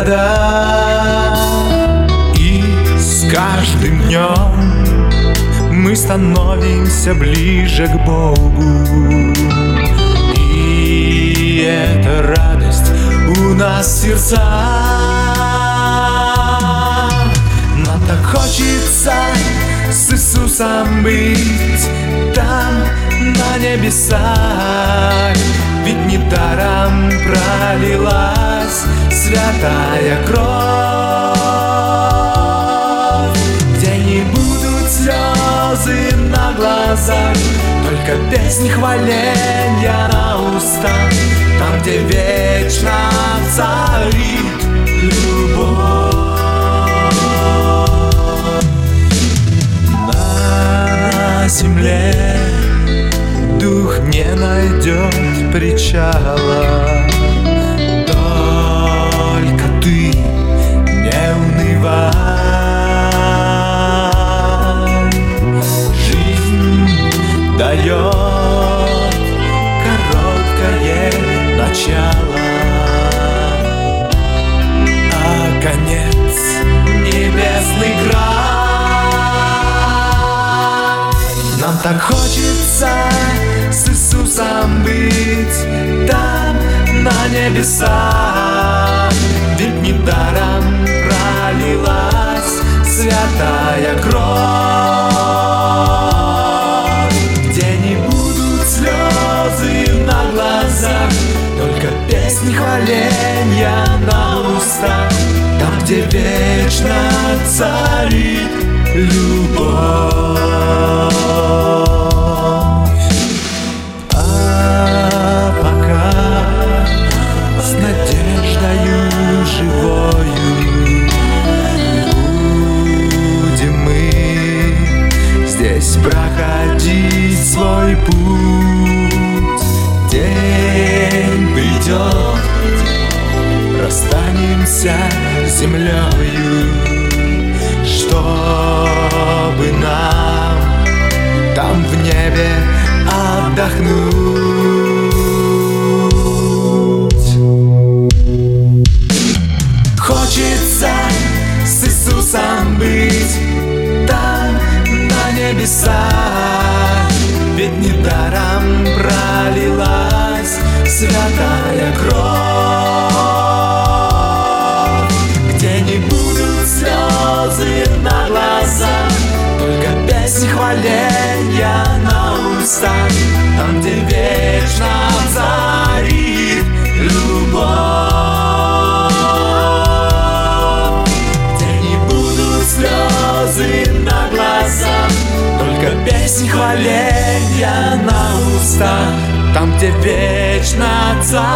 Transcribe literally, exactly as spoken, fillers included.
года, и с каждым днем мы становимся ближе к Богу. И эта радость у нас в сердцах. Нам так хочется с Иисусом быть там, на небесах. Ведь недаром пролилась святая кровь, где не будут слезы на глазах, только песни хваления на устах, там, где вечно царит любовь. На земле дух не найдет причала, только ты не унывай. Жизнь дает короткое начало, а конец небесный край. Нам так хочется с Иисусом быть там, на небесах. Ведь недаром пролилась святая кровь, где не будут слезы на глазах, только песни хваления на устах, там, где вечно царит любовь. Проходить свой путь, день придет, расстанемся с землею, чтобы нам там в небе отдохнуть. Хочется с Иисусом быть там, на небесах, ведь недаром пролилась святая кровь, где не будут слезы на глазах, только песни хваления на устах, там, где вечно царит любовь, где не будут слезы на глазах, только песни хваления на устах, там, где вечно царит